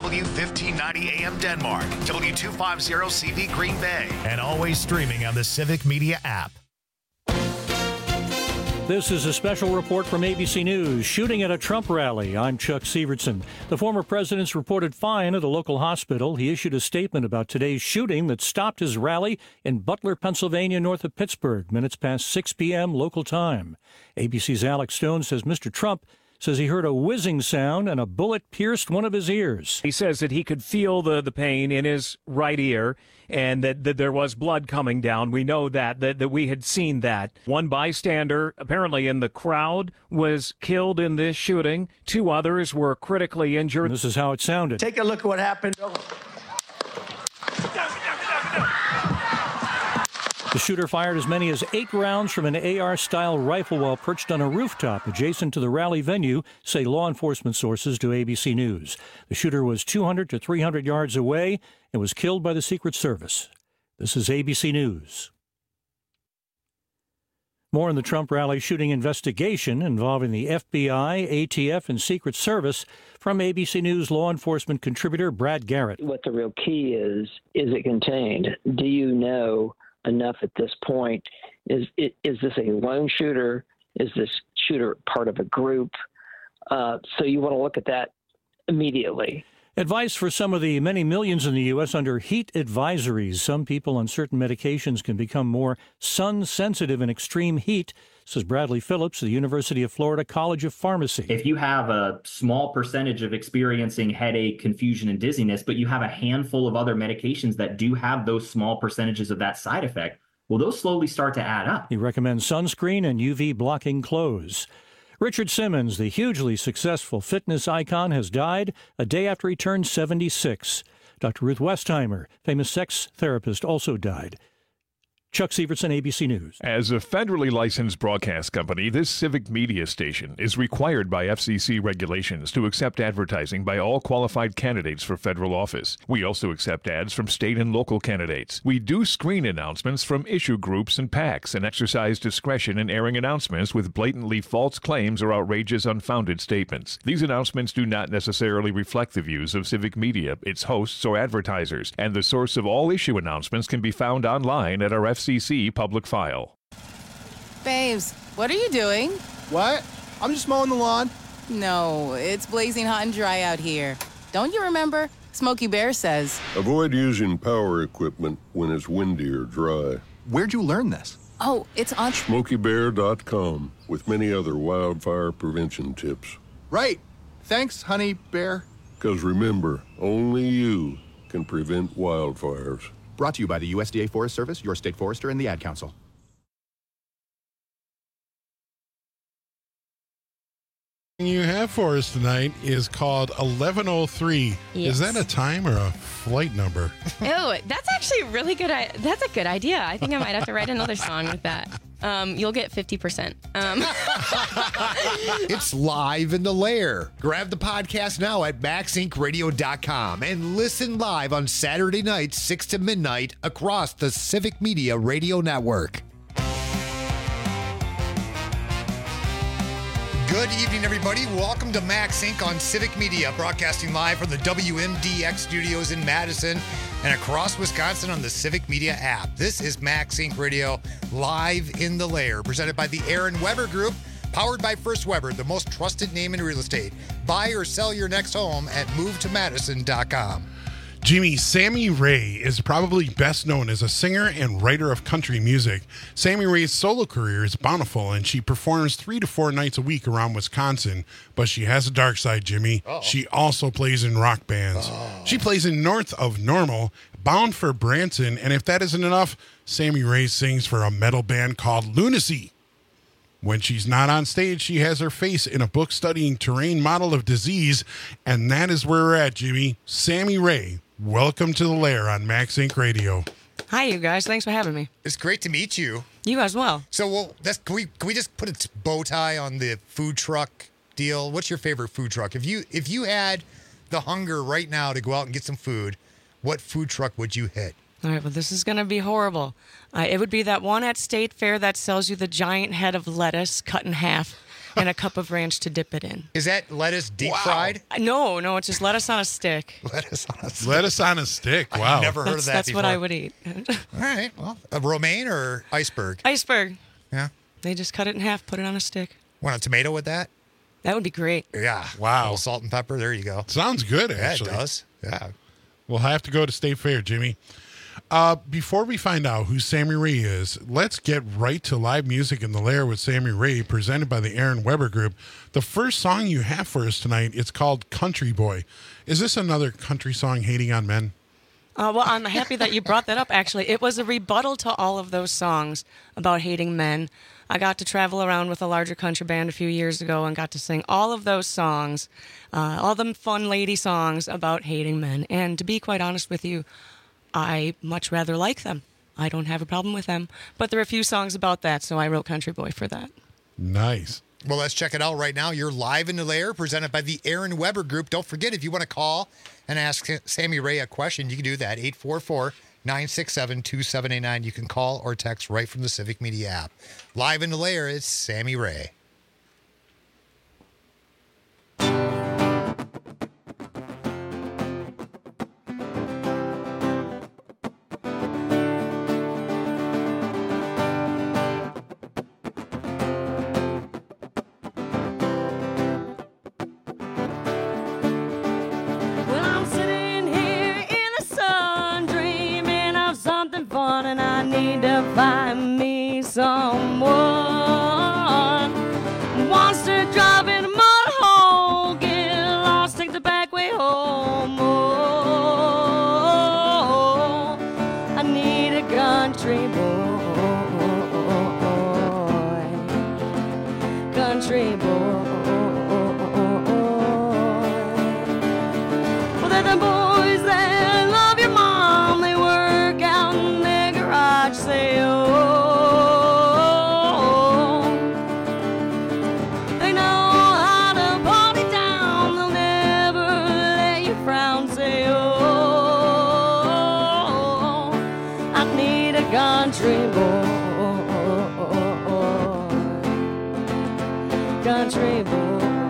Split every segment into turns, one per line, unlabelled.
W1590 AM Denmark, W250CV Green Bay, and always streaming on the Civic Media app.
This is a special report from ABC News. Shooting at a Trump rally. I'm Chuck Sievertson. The former president's reported fine at a local hospital. He issued a statement about today's shooting that stopped his rally in Butler, Pennsylvania, north of Pittsburgh, minutes past 6 p.m. local time. ABC's Alex Stone says Mr. Trump says he heard a whizzing sound and a bullet pierced one of his ears.
He says that he could feel the pain in his right ear and that there was blood coming down. We know that we had seen that. One bystander, apparently in the crowd, was killed in this shooting. 2 others were critically injured.
And this is how it sounded.
Take a look at what happened.
The shooter fired as many as 8 rounds from an AR-style rifle while perched on a rooftop adjacent to the rally venue, say law enforcement sources to ABC News. The shooter was 200 to 300 yards away and was killed by the Secret Service. This is ABC News. More on the Trump rally shooting investigation involving the FBI, ATF, and Secret Service from ABC News law enforcement contributor Brad Garrett.
What the real key is it contained? Do you know enough at this point? Is this a lone shooter? Is this shooter part of a group? So you want to look at that immediately.
Advice for some of the many millions in the U.S. under heat advisories. Some people on certain medications can become more sun-sensitive in extreme heat, says Bradley Phillips of the University of Florida College of Pharmacy.
If you have a small percentage of experiencing headache, confusion, and dizziness, but you have a handful of other medications that do have those small percentages of that side effect, well, those slowly start to add up.
He recommends sunscreen and UV-blocking clothes. Richard Simmons, the hugely successful fitness icon, has died a day after he turned 76. Dr. Ruth Westheimer, famous sex therapist, also died. Chuck Sievertson, ABC News.
As a federally licensed broadcast company, this civic media station is required by FCC regulations to accept advertising by all qualified candidates for federal office. We also accept ads from state and local candidates. We do screen announcements from issue groups and PACs and exercise discretion in airing announcements with blatantly false claims or outrageous, unfounded statements. These announcements do not necessarily reflect the views of civic media, its hosts, or advertisers, and the source of all issue announcements can be found online at our FCC public file.
Babes, what are you doing?
What? I'm just mowing the lawn.
No, it's blazing hot and dry out here. Don't you remember? Smokey Bear says,
avoid using power equipment when it's windy or dry.
Where'd you learn this?
Oh, it's on
SmokeyBear.com with many other wildfire prevention tips.
Right. Thanks, Honey Bear.
Because remember, only you can prevent wildfires.
Brought to you by the USDA Forest Service, your state forester, and the Ad Council.
You have for us tonight is called 1103.
Yes.
Is that a time or a flight number?
Oh, that's actually really good. That's a good idea. I think I might have to write another song with that. You'll get 50%.
It's live in the lair. Grab the podcast now at MaxIncRadio.com and listen live on Saturday nights, 6 to midnight, across the Civic Media Radio Network. Good evening, everybody. Welcome to Max Inc. on Civic Media, broadcasting live from the WMDX studios in Madison and across Wisconsin on the Civic Media app. This is Max Inc. Radio, live in the lair, presented by the Aaron Weber Group, powered by First Weber, the most trusted name in real estate. Buy or sell your next home at movetomadison.com.
Jimmy, Sammy Ray is probably best known as a singer and writer of country music. Sammy Ray's solo career is bountiful, and she performs 3 to 4 nights a week around Wisconsin. But she has a dark side, Jimmy. Uh-oh. She also plays in rock bands. Oh. She plays in North of Normal, Bound for Branson, and if that isn't enough, Sammy Ray sings for a metal band called Lunacy. When she's not on stage, she has her face in a book studying terrain model of disease, and that is where we're at, Jimmy. Sammy Ray, welcome to the lair on Max Inc. Radio.
Hi, you guys. Thanks for having me.
It's great to meet you.
You as well.
So, can we just put a bow tie on the food truck deal? What's your favorite food truck? If you had the hunger right now to go out and get some food, what food truck would you hit?
All right, well, this is going to be horrible. It would be that one at State Fair that sells you the giant head of lettuce cut in half and a cup of ranch to dip it in.
Is that lettuce deep fried?
No, it's just lettuce on a stick.
Lettuce on a stick.
Lettuce on a stick. Wow.
I've never heard of that
That's
before.
what I would eat.
All right. Well, a romaine or iceberg?
Iceberg.
Yeah.
They just cut it in half, put it on a stick.
Want a tomato with that?
That would be great.
Yeah.
Wow.
A little salt and pepper. There you go.
Sounds good, actually.
Yeah, it does. Yeah.
We'll have to go to State Fair, Jimmy. Before we find out who Sammy Ray is, let's get right to live music in the Lair with Sammy Ray, presented by the Aaron Weber Group. The first song you have for us tonight, it's called Country Boy. Is this another country song hating on men?
Well, I'm happy that you brought that up, actually. It was a rebuttal to all of those songs about hating men. I got to travel around with a larger country band a few years ago and got to sing all of those songs, all them fun lady songs about hating men. And to be quite honest with you, I much rather like them. I don't have a problem with them. But there are a few songs about that, so I wrote Country Boy for that.
Nice.
Well, let's check it out right now. You're live in the Lair, presented by the Aaron Weber Group. Don't forget, if you want to call and ask Sammy Ray a question, you can do that. 844-967-2789. You can call or text right from the Civic Media app. Live in the Lair, it's Sammy Ray.
And I need to find me someone who wants to drive in a mud hole, get lost, take the back way home. Oh, I need a country boy, country boy. Well, they're the boys that love your mom. They work out in their garage sale. They know how to party down. They'll never let you frown. Say, oh, I need a country boy, country boy.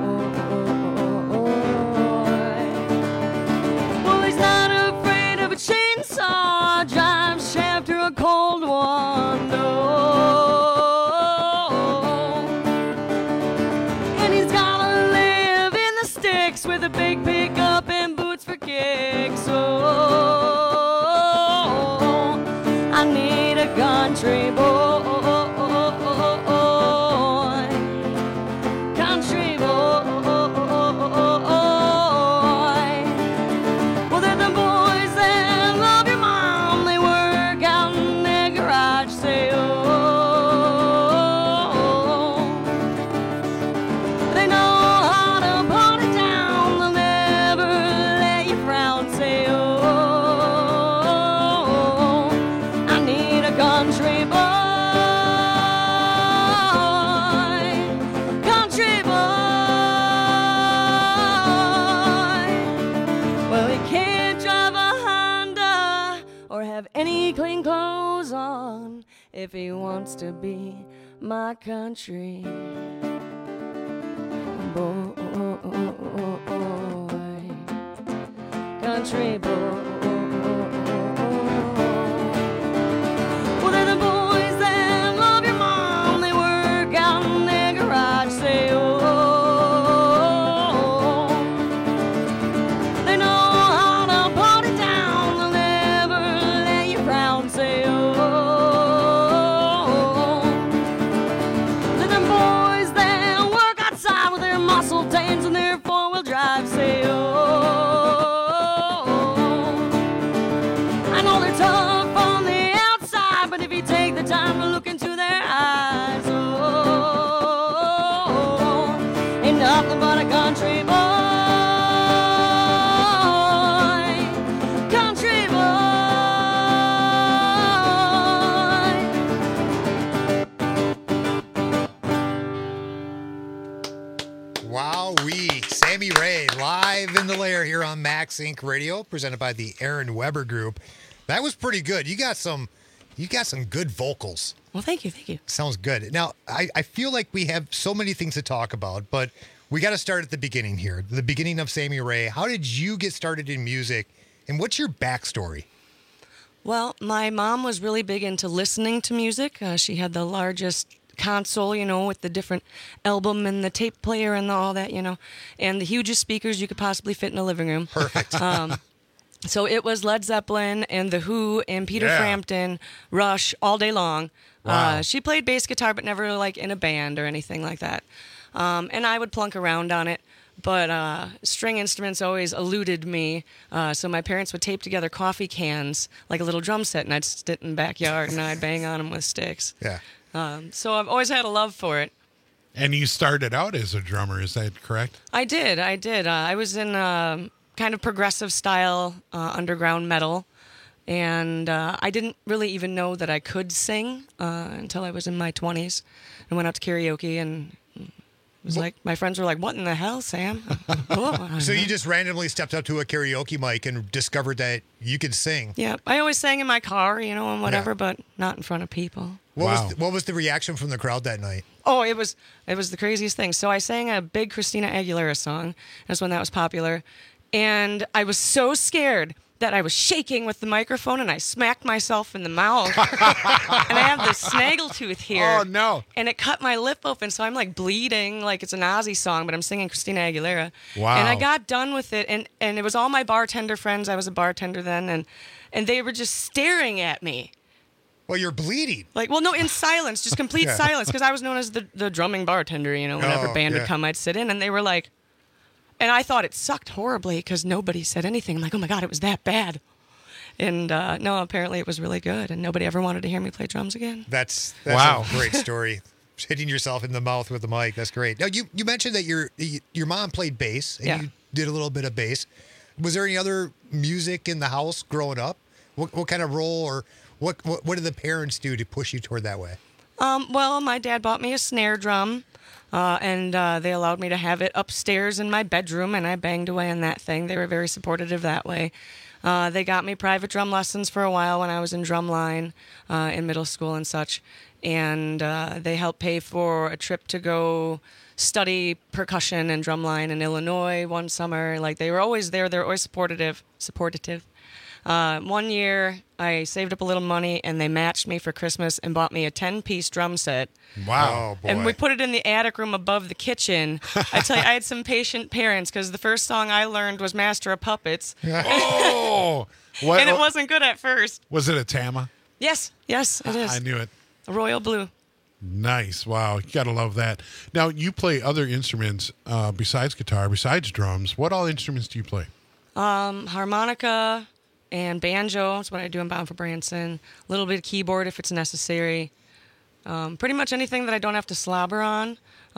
Well, he's not afraid of a chainsaw, drive shaft through a cold one, no. And he's gotta live in the sticks with a big pickup and boots for kicks. Oh, I need a country boy, country boy. Well, they're the boys that love your mom. They work out in their garage sale. They know how to put it down. They'll never let you frown. Say, oh, I need a country boy, country boy. Well, he can't drive a Honda or have any clean clothes on if he wants to be my country boy, country boy. Well, they're the boys that love your mom. They work out in their garage sale. They know how to party down. They'll never let you frown. Say, oh, they're the boys that work outside with their muscle tans and their four-wheel drive. Say, oh, I know they're tough on the outside, but if you take the time to look into their eyes, oh, ain't nothing but a country boy, country boy.
Wowee. Sammy Ray, live in the Lair here on Max Inc. Radio, presented by the Aaron Weber Group. That was pretty good. You got some You got some good vocals.
Well, thank you. Thank you.
Sounds good. Now, I feel like we have so many things to talk about, but we got to start at the beginning here. The beginning of Sammy Rae. How did you get started in music, and what's your backstory?
Well, my mom was really big into listening to music. She had the largest console, with the different album and the tape player and all that, and the hugest speakers you could possibly fit in a living room.
Perfect.
So it was Led Zeppelin and The Who and Peter Frampton, Rush all day long.
Wow.
She played bass guitar, but never like in a band or anything like that. And I would plunk around on it. But string instruments always eluded me. So my parents would tape together coffee cans like a little drum set, and I'd sit in the backyard and I'd bang on them with sticks.
Yeah.
So I've always had a love for it.
And you started out as a drummer, is that correct?
I did. I was in kind of progressive style underground metal. And I didn't really even know that I could sing until I was in my 20s and went out to karaoke and it was like, my friends were like, what in the hell, Sam?
So you just randomly stepped up to a karaoke mic and discovered that you could sing.
Yeah, I always sang in my car, and whatever, but not in front of people.
What was the reaction from the crowd that night?
Oh, it was the craziest thing. So I sang a big Christina Aguilera song. That's when that was popular. And I was so scared that I was shaking with the microphone and I smacked myself in the mouth. And I have this snaggletooth here.
Oh, no.
And it cut my lip open, so I'm like bleeding like it's an Ozzy song, but I'm singing Christina Aguilera.
Wow.
And I got done with it, and it was all my bartender friends. I was a bartender then, and they were just staring at me.
Well, you're bleeding.
Like, well, no, in silence, just complete silence, because I was known as the drumming bartender, whenever band would come, I'd sit in, and they were like, and I thought it sucked horribly because nobody said anything. I'm like, oh my God, it was that bad. And no, apparently it was really good, and nobody ever wanted to hear me play drums again.
That's
wow.
A great story. Hitting yourself in the mouth with the mic. That's great. Now, you mentioned that your mom played bass, and you did a little bit of bass. Was there any other music in the house growing up? What kind of role or what did the parents do to push you toward that way?
Well, my dad bought me a snare drum. And they allowed me to have it upstairs in my bedroom, and I banged away on that thing. They were very supportive that way. They got me private drum lessons for a while when I was in drumline in middle school and such. And they helped pay for a trip to go study percussion and drumline in Illinois one summer. Like, they were always there. They were always supportive. One year, I saved up a little money, and they matched me for Christmas and bought me a 10-piece drum set.
Wow.
Oh, boy.
And we put it in the attic room above the kitchen. I tell you, I had some patient parents, because the first song I learned was Master of Puppets.
Oh! What,
and it wasn't good at first.
Was it a Tama?
Yes, it is.
I knew it.
A Royal Blue.
Nice. Wow. You got to love that. Now, you play other instruments besides guitar, besides drums. What all instruments do you play?
Harmonica and banjo. That's what I do in Bound for Branson. A little bit of keyboard if it's necessary. Pretty much anything that I don't have to slobber on.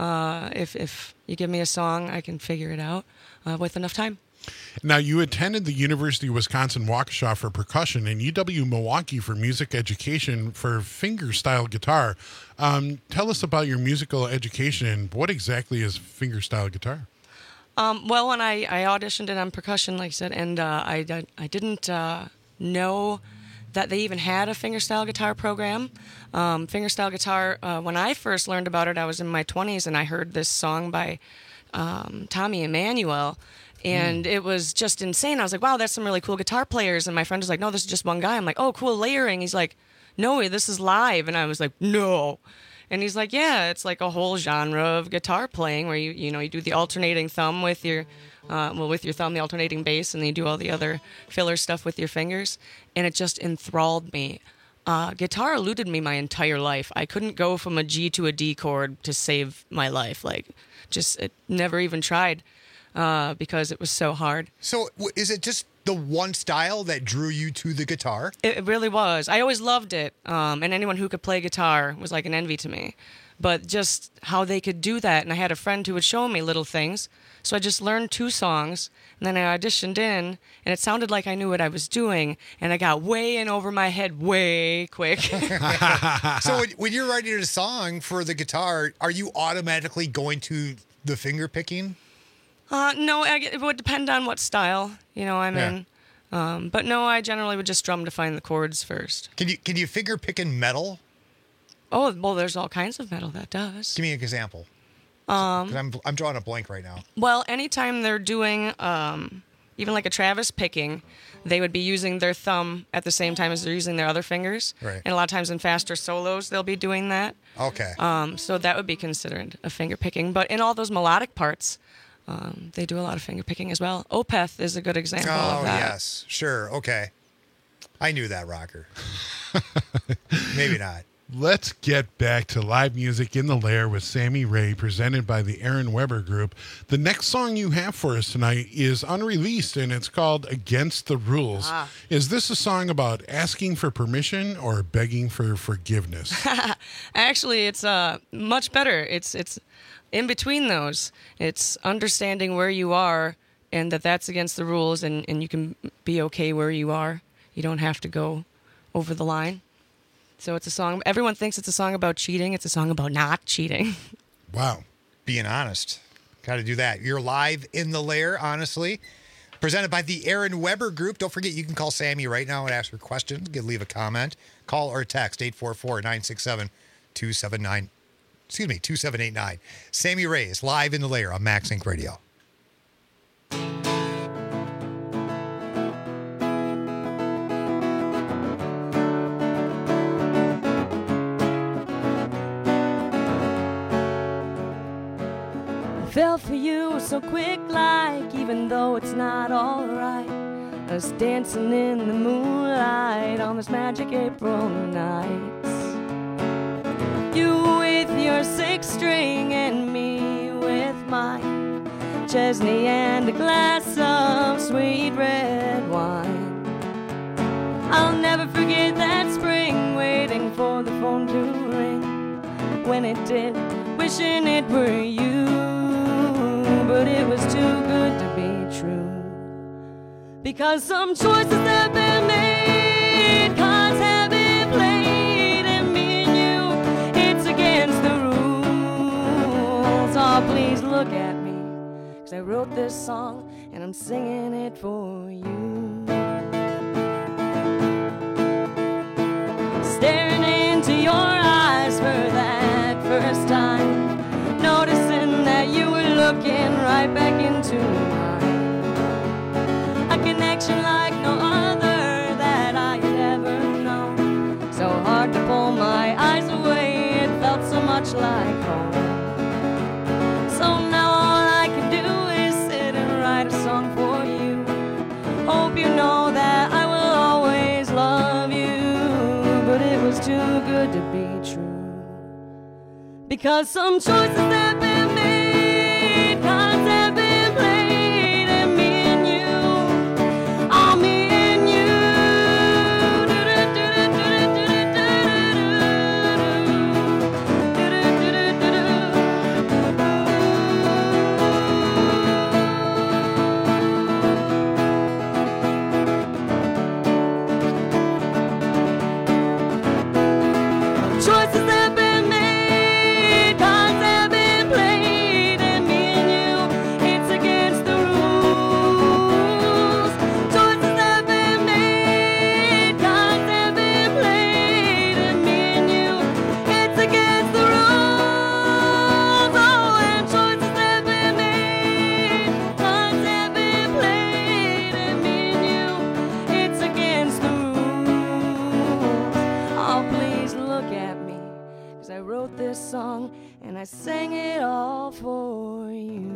If you give me a song, I can figure it out with enough time.
Now, you attended the University of Wisconsin-Waukesha for percussion and UW-Milwaukee for music education for fingerstyle guitar. Tell us about your musical education and what exactly is fingerstyle guitar?
Well, when I auditioned it on percussion, like I said, and I didn't know that they even had a fingerstyle guitar program. Fingerstyle guitar, when I first learned about it, I was in my 20s, and I heard this song by Tommy Emmanuel, and it was just insane. I was like, wow, that's some really cool guitar players. And my friend was like, no, this is just one guy. I'm like, oh, cool layering. He's like, no, this is live. And I was like, no. And he's like, yeah, it's like a whole genre of guitar playing where you do the alternating thumb with your, with your thumb, the alternating bass, and then you do all the other filler stuff with your fingers. And it just enthralled me. Guitar eluded me my entire life. I couldn't go from a G to a D chord to save my life. It never even tried because it was so hard.
So is it just the one style that drew you to the guitar?
It really was. I always loved it. And anyone who could play guitar was like an envy to me. But just how they could do that. And I had a friend who would show me little things. So I just learned 2 songs. And then I auditioned in. And it sounded like I knew what I was doing. And I got way in over my head way quick.
So when you're writing a song for the guitar, are you automatically going to the finger picking?
No, it would depend on what style I'm in. But no, I generally would just drum to find the chords first.
Can you finger pick in metal?
Oh, well, there's all kinds of metal that does.
Give me an example. 'Cause I'm drawing a blank right now.
Well, anytime they're doing even like a Travis picking, they would be using their thumb at the same time as they're using their other fingers.
Right.
And a lot of times in faster solos, they'll be doing that.
Okay.
So that would be considered a finger picking. But in all those melodic parts, they do a lot of finger picking as well. Opeth is a good example of that.
Oh, yes. Sure. Okay. I knew that, Rocker. Maybe not.
Let's get back to live music in the Lair with Sammy Rae, presented by the Aaron Weber Group. The next song you have for us tonight is unreleased, and it's called Against the Rules. Is this a song about asking for permission or begging for forgiveness?
Actually, it's much better. It's in between those. It's understanding where you are and that's against the rules, and you can be okay where you are. You don't have to go over the line. So it's a song. Everyone thinks it's a song about cheating. It's a song about not cheating.
Wow.
Being honest. Got to do that. You're live in the Lair, honestly. Presented by the Aaron Weber Group. Don't forget, you can call Sammy right now and ask her questions. Leave a comment. Call or text 844-967-2789. Sammy Rae is live in the Lair on Max Inc. Radio.
Fell for you so quick like, even though it's not alright. Us dancing in the moonlight on this magic April night. You with your 6-string and me with mine. Chesney and a glass of sweet red wine. I'll never forget that spring, waiting for the phone to ring. When it did, wishing it were you. But it was too good to be true. Because some choices have been made, cards have been played, and me and you, it's against the rules. Oh, please look at me, 'cause I wrote this song and I'm singing it for you. Staring into your eyes for that first time, noticing that you were looking right back into mine. A connection like no other that I had ever known. So hard to pull my eyes away, it felt so much like home. So now all I can do is sit and write a song for you. Hope you know that I will always love you. But it was too good to be true. Because some choices have been made, cards have been played, and me and you, oh, me and you. Choices have been made, cards have been played, and me and you, it's against the rules. Choices have been made, cards have been played, and me and you, it's against the rules. Oh, and choices have been made, cards have been played, and me and you, it's against the rules. Oh, please look at me, 'cause I wrote this song and I sang it all for you.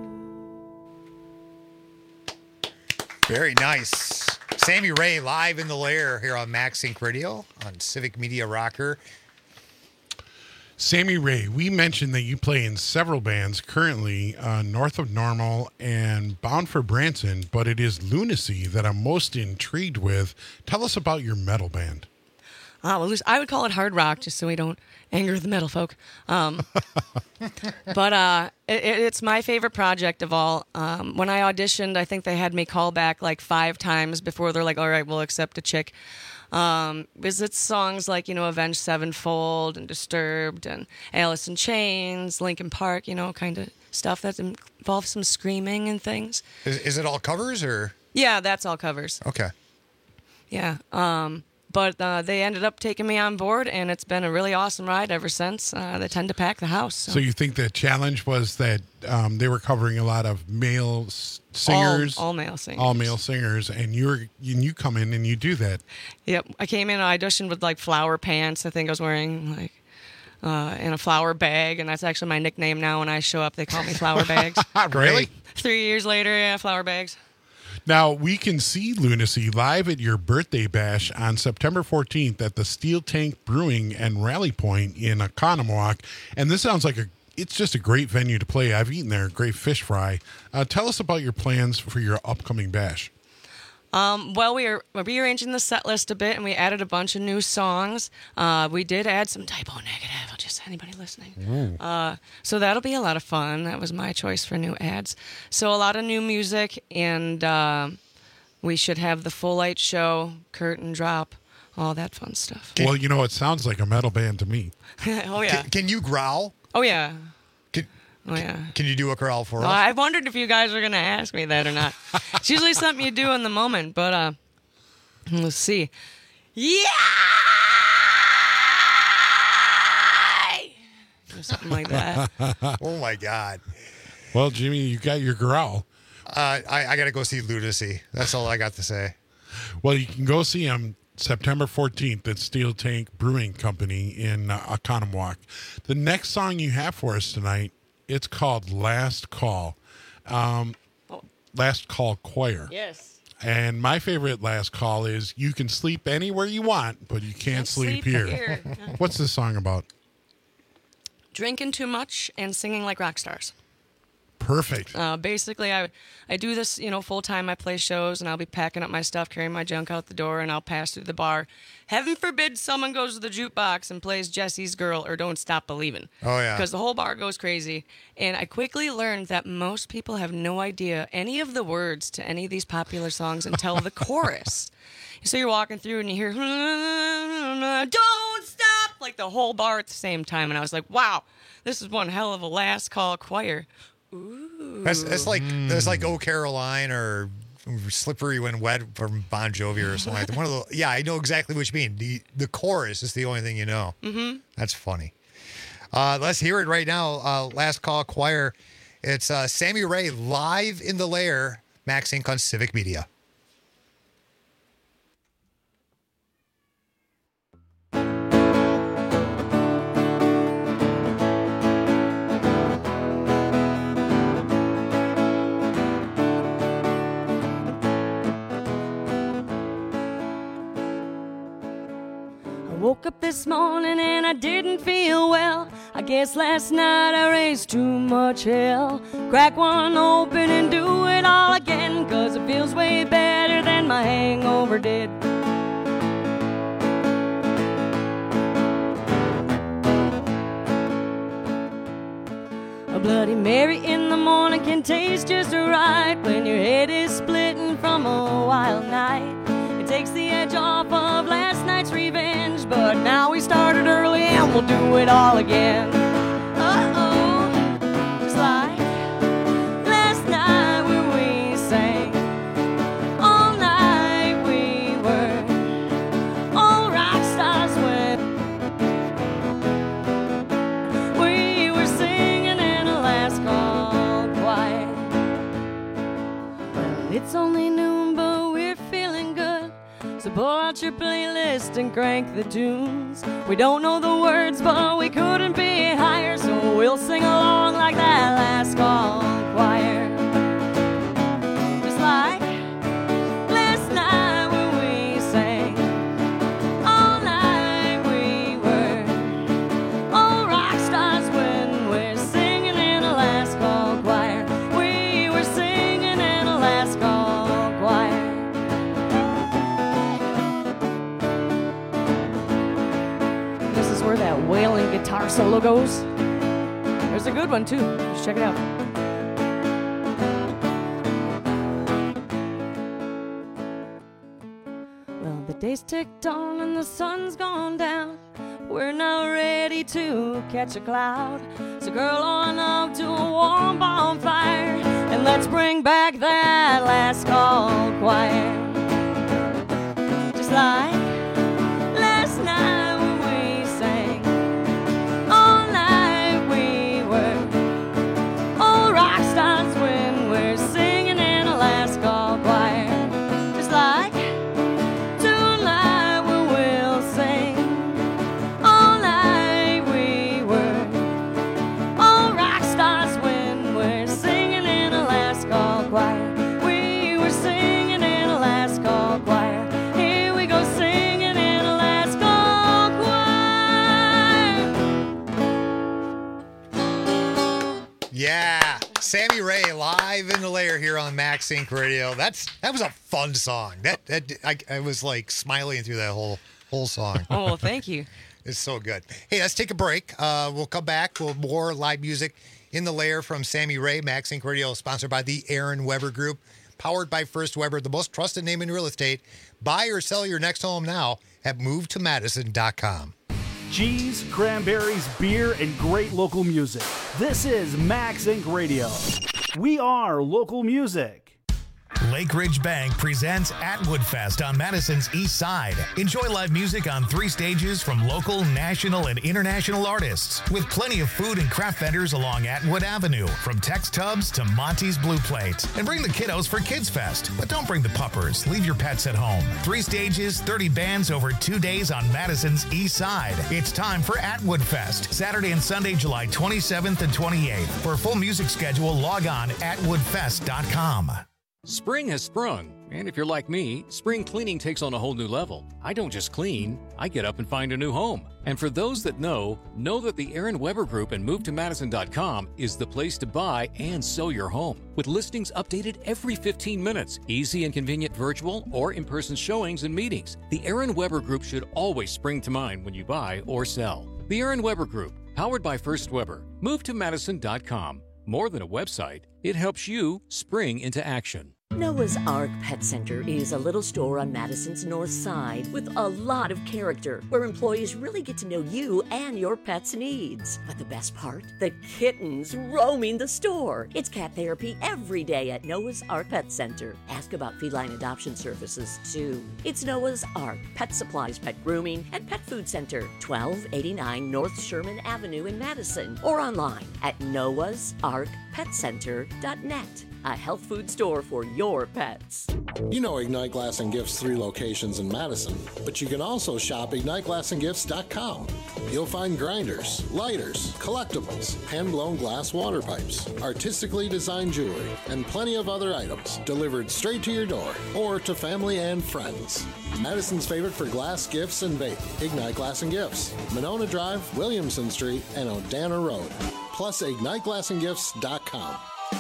Very nice. Sammy Rae live in the Lair here on Max Inc. Radio on Civic Media Rocker.
Sammy Rae, we mentioned that you play in several bands currently, North of Normal and Bound for Branson, but it is Lunacy that I'm most intrigued with. Tell us about your metal band.
Well, I would call it hard rock, just so we don't anger the metal folk. But it's my favorite project of all. When I auditioned, I think they had me call back like 5 times before they're like, all right, we'll accept a chick. Because it's songs like, Avenged Sevenfold and Disturbed and Alice in Chains, Linkin Park, kind of stuff that involves some screaming and things.
Is it all covers or?
Yeah, that's all covers.
Okay.
Yeah. But they ended up taking me on board, and it's been a really awesome ride ever since. They tend to pack the house.
So you think the challenge was that they were covering a lot of male singers?
All male singers.
All male singers, and you come in and you do that.
Yep. I came in, I auditioned with like flower pants. I think I was wearing like in a flower bag, and that's actually my nickname now. When I show up, they call me Flower Bags.
Really?
3 years later, yeah, Flower Bags.
Now, we can see Lunacy live at your birthday bash on September 14th at the Steel Tank Brewing and Rally Point in Oconomowoc. And this sounds like it's just a great venue to play. I've eaten there, great fish fry. Tell us about your plans for your upcoming bash.
Well, we're rearranging the set list a bit, and we added a bunch of new songs. We did add some Typo Negative. Just anybody listening. So that'll be a lot of fun. That was my choice for new ads. So a lot of new music, and we should have the full light show, curtain drop, all that fun stuff.
Well, it sounds like a metal band to me.
Oh, yeah.
Can you growl?
Oh, yeah.
Oh, yeah. Can you do a growl for us?
I wondered if you guys were going to ask me that or not. It's usually something you do in the moment, but let's see. Yeah! Or something like that.
Oh, my God.
Well, Jimmy, you got your growl.
I got to go see Lunacy. That's all I got to say.
Well, you can go see him September 14th at Steel Tank Brewing Company in Oconomowoc. The next song you have for us tonight, it's called Last Call. Last Call Choir.
Yes.
And my favorite Last Call is you can sleep anywhere you want, but you can't sleep here. What's this song about?
Drinking too much and singing like rock stars.
Perfect.
Basically, I do this, full time. I play shows, and I'll be packing up my stuff, carrying my junk out the door, and I'll pass through the bar. Heaven forbid someone goes to the jukebox and plays Jesse's Girl or Don't Stop Believin'.
Oh, yeah.
Because the whole bar goes crazy. And I quickly learned that most people have no idea any of the words to any of these popular songs until the chorus. So you're walking through and you hear, don't stop, like the whole bar at the same time. And I was like, wow, this is one hell of a last call choir. Ooh.
That's like Oh Caroline or Slippery When Wet from Bon Jovi or something like that. One of the, yeah, I know exactly what you mean. The chorus is the only thing you know.
Mm-hmm.
That's funny. Let's hear it right now. Last Call Choir. It's Sammy Ray live in the Lair. Max Inc. on Civic Media.
Woke up this morning and I didn't feel well. I guess last night I raised too much hell. Crack one open and do it all again, 'cause it feels way better than my hangover did. A Bloody Mary in the morning can taste just right when your head is splitting from a wild night. It takes the edge off of last night's revenge, but now we started early and we'll do it all again. Uh-oh, just like last night when we sang. All night we were all rock stars when we were singing in a last call choir. Well, it's only noon, but we're feeling good. So pull out your playlist and crank the tunes. We don't know the words, but we couldn't be higher, so we'll sing along like that last call choir. Just like last night when we sang. All night we were all rock stars when we're singing in a last call choir. We were singing in a last call choir. Where that wailing guitar solo goes. There's a good one too. Just check it out. Well, the day's ticked on and the sun's gone down. We're not ready to catch a cloud. So curl on up to a warm bonfire. And let's bring back that last call choir. Just like last night when we sang all night, we were all rock stars when we're singing in a last call choir. Just like tonight when we'll sing all night, we were all rock stars when we're singing in a last call choir. We were singing in a last call choir. Here we go singing in a last call choir.
Yeah, Sammy Ray live in the lair here on Max Inc. Radio. That was a fun song. I was like smiling through that whole song.
Oh, well, thank you.
It's so good. Hey, let's take a break. We'll come back. We'll have more live music in the lair from Sammy Ray. Max Inc. Radio, sponsored by the Aaron Weber Group, powered by First Weber, the most trusted name in real estate. Buy or sell your next home now at movetomadison.com.
Cheese, cranberries, beer, and great local music. This is Max Inc. Radio. We are local music.
Lake Ridge Bank presents Atwood Fest on Madison's East Side. Enjoy live music on 3 stages from local, national, and international artists, with plenty of food and craft vendors along Atwood Avenue, from Tex Tubs to Monty's Blue Plate. And bring the kiddos for Kids Fest, but don't bring the puppers. Leave your pets at home. 3 stages, 30 bands over 2 days on Madison's East Side. It's time for Atwood Fest, Saturday and Sunday, July 27th and 28th. For a full music schedule, log on atwoodfest.com.
Spring has sprung, and if you're like me, spring cleaning takes on a whole new level. I don't just clean, I get up and find a new home. And for those that know that the Aaron Weber Group and MoveToMadison.com is the place to buy and sell your home. With listings updated every 15 minutes, easy and convenient virtual or in-person showings and meetings, the Aaron Weber Group should always spring to mind when you buy or sell. The Aaron Weber Group, powered by First Weber. MoveToMadison.com. More than a website, it helps you spring into action.
Noah's Ark Pet Center is a little store on Madison's north side with a lot of character, where employees really get to know you and your pet's needs. But the best part? The kittens roaming the store. It's cat therapy every day at Noah's Ark Pet Center. Ask about feline adoption services, too. It's Noah's Ark Pet Supplies, Pet Grooming, and Pet Food Center, 1289 North Sherman Avenue in Madison, or online at noahsarkpetcenter.net. A health food store for your pets.
You know Ignite Glass and Gifts 3 locations in Madison, but you can also shop IgniteGlassandGifts.com. You'll find grinders, lighters, collectibles, hand-blown glass water pipes, artistically designed jewelry, and plenty of other items delivered straight to your door or to family and friends. Madison's favorite for glass gifts and bake, Ignite Glass and Gifts, Monona Drive, Williamson Street, and Odana Road. Plus IgniteGlassandGifts.com.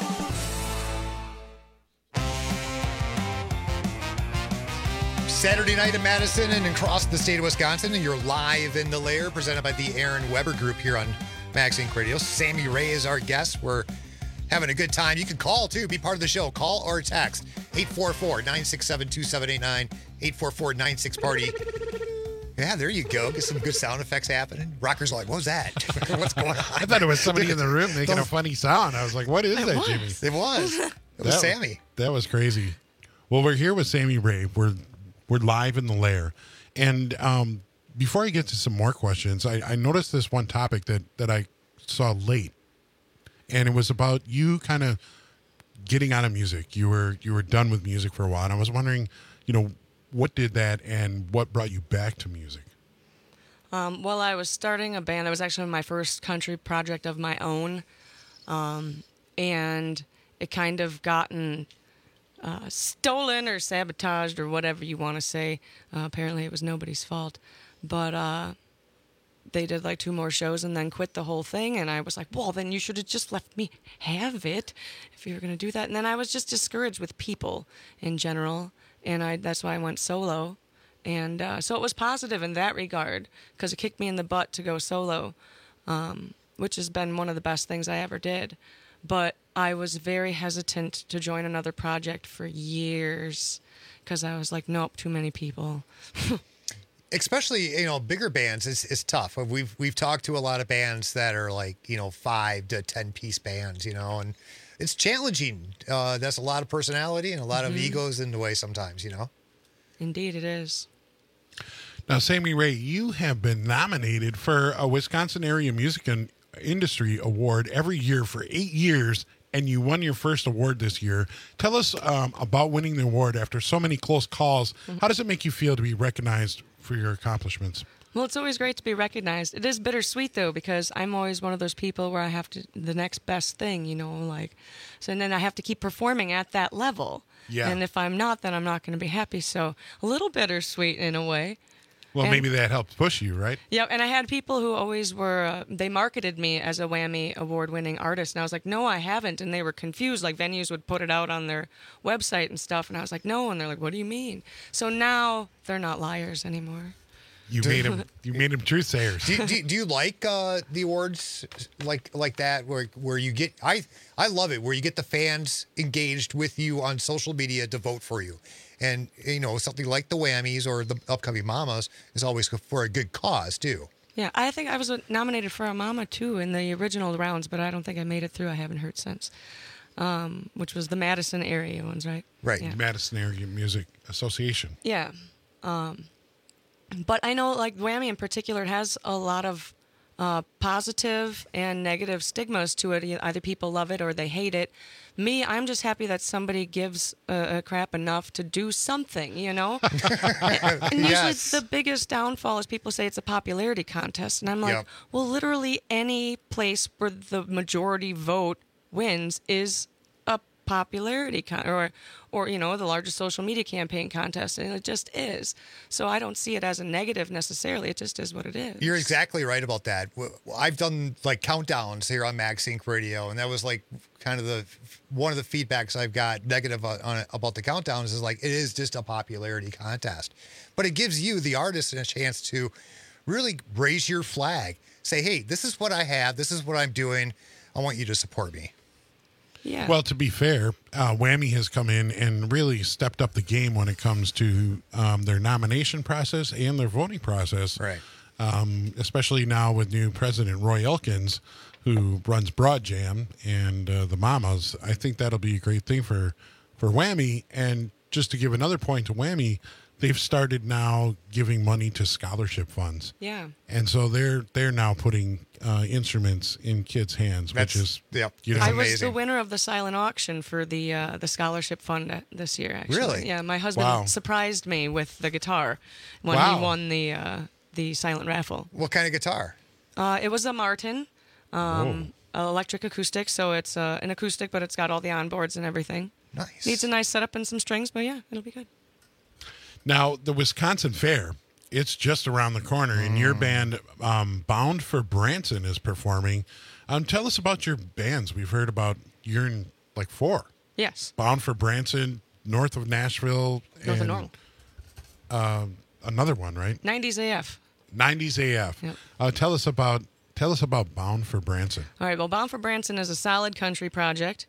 Saturday night in Madison and across the state of Wisconsin, and you're live in the lair, presented by the Aaron Weber Group here on Max Inc. Radio. Sammy Ray is our guest. We're having a good time. You can call, too. Be part of the show. Call or text 844-967-2789, 844-96-PARTY. Yeah, there you go. Get some good sound effects happening. Rockers are like, what was that? What's going on?
I thought it was somebody in the room making a funny sound. I was like, what is that, Jimmy?
It was. It was Sammy.
That was crazy. Well, we're here with Sammy Ray. We're live in the lair. And before I get to some more questions, I noticed this one topic that I saw late. And it was about you kind of getting out of music. You were done with music for a while. And I was wondering, what did that and what brought you back to music?
Well, I was starting a band. It was actually my first country project of my own. And it kind of gotten stolen or sabotaged or whatever you want to say. Apparently it was nobody's fault. But they did like 2 more shows and then quit the whole thing. And I was like, well, then you should have just left me have it if you were going to do that. And then I was just discouraged with people in general. And that's why I went solo. And so it was positive in that regard because it kicked me in the butt to go solo, which has been one of the best things I ever did. But I was very hesitant to join another project for years because I was like, nope, too many people.
Especially, bigger bands is tough. We've talked to a lot of bands that are like, 5 to 10 piece bands, and it's challenging. That's a lot of personality and a lot of egos in the way sometimes, you know?
Indeed, it is.
Now, Sammy Ray, you have been nominated for a Wisconsin Area Music and Industry Award every year for 8 years, and you won your first award this year. Tell us about winning the award after so many close calls. How does it make you feel to be recognized for your accomplishments?
Well, it's always great to be recognized. It is bittersweet, though, because I'm always one of those people where I have to, the next best thing, you know, like, so and then I have to keep performing at that level.
Yeah.
And if I'm not, then I'm not going to be happy. So a little bittersweet in a way.
Well,
And-
maybe that helped push you, right?
Yeah, and I had people who always were, they marketed me as a Whammy award-winning artist, and I was like, no, I haven't, and they were confused, like venues would put it out on their website and stuff, and I was like, no, and they're like, what do you mean? So now they're not liars anymore.
You made him truth sayers.
Do you like the awards like that where you get I love it where you get the fans engaged with you on social media to vote for you, and you know something like the Whammies or the upcoming Mamas is always for a good cause too.
Yeah, I think I was nominated for a Mama too in the original rounds, but I don't think I made it through. I haven't heard since, which was the Madison area ones, right?
Right,
Yeah.
Madison Area Music Association.
Yeah. But I know, like, Whammy in particular has a lot of positive and negative stigmas to it. Either people love it or they hate it. Me, I'm just happy that somebody gives a crap enough to do something, you know? And usually
Yes.
the biggest downfall is people say it's a popularity contest. And I'm like,
Yep.
well, literally any place where the majority vote wins is a popularity or you know, the largest social media campaign contest, and it just is. So I don't see it as a negative necessarily. It just is what it is.
You're exactly right about that. I've done like countdowns here on MaxSync Radio, and that was like kind of one of the feedbacks I've got negative about the countdowns is like it is just a popularity contest, but it gives you the artist a chance to really raise your flag. Say, hey, this is what I have. This is what I'm doing. I want you to support me.
Yeah.
Well, to be fair, Whammy has come in and really stepped up the game when it comes to their nomination process and their voting process.
Right.
Especially now with new president Roy Elkins, who runs Broad Jam and the Mamas. I think that'll be a great thing for Whammy. And just to give another point to Whammy, they've started now giving money to scholarship funds.
Yeah.
And so they're now putting instruments in kids' hands, which is
I was the winner of the silent auction for the scholarship fund this year. Actually,
Really?
Yeah, my husband surprised me with the guitar when he won the silent raffle.
What kind of guitar?
It was a Martin, electric acoustic. So it's an acoustic, but it's got all the onboards and everything.
Nice.
Needs a nice setup and some strings, but yeah, it'll be good.
Now, the Wisconsin Fair, it's just around the corner, and your band, Bound for Branson, is performing. Tell us about your bands. We've heard about you're in like 4.
Yes.
Bound for Branson, north of Nashville.
North of
and,
Normal.
Another one, right?
90s AF.
90s AF.
Yep.
Tell us about Bound for Branson.
All right. Well, Bound for Branson is a solid country project.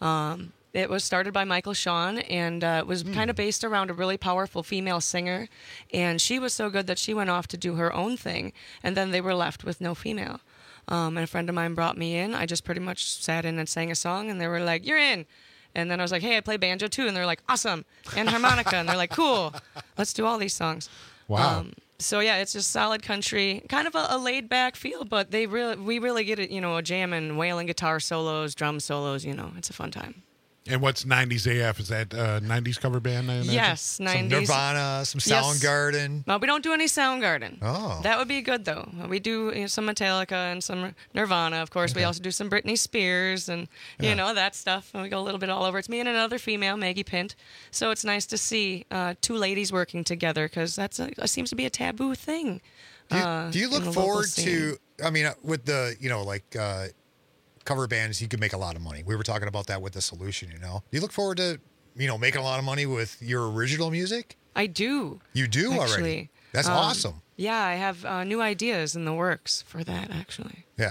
It was started by Michael Shawn, and it was kind of based around a really powerful female singer. And she was so good that she went off to do her own thing, and then they were left with no female. And a friend of mine brought me in. I just pretty much sat in and sang a song, and they were like, "You're in." And then I was like, "Hey, I play banjo too," and they're like, "Awesome," and harmonica, and they're like, "Cool, let's do all these songs."
Wow.
So yeah, it's just solid country, kind of a laid back feel, but we really get it, you know, a jamming, wailing guitar solos, drum solos, you know, it's a fun time.
And what's 90s AF? Is that 90s cover band? I imagine?
Yes, 90s.
Some Nirvana, some Soundgarden.
No, we don't do any Soundgarden.
Oh.
That would be good, though. We do some Metallica and some Nirvana, of course. We also do some Britney Spears and, you know, that stuff. And we go a little bit all over. It's me and another female, Maggie Pint. So it's nice to see 2 ladies working together because that seems to be a taboo thing.
Do you look
in the
forward
local scene.
to, I mean, with the, you know, like cover bands, you could make a lot of money. We were talking about that with The Solution, you know. Do you look forward to, you know, making a lot of money with your original music?
I do.
You do
actually.
already? That's awesome.
Yeah, I have new ideas in the works for that, actually.
Yeah.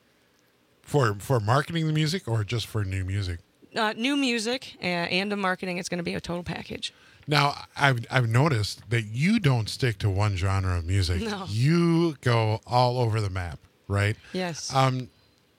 For marketing the music or just for new music?
New music and the marketing. It's going to be a total package.
Now, I've noticed that you don't stick to one genre of music.
No.
You go all over the map, right?
Yes.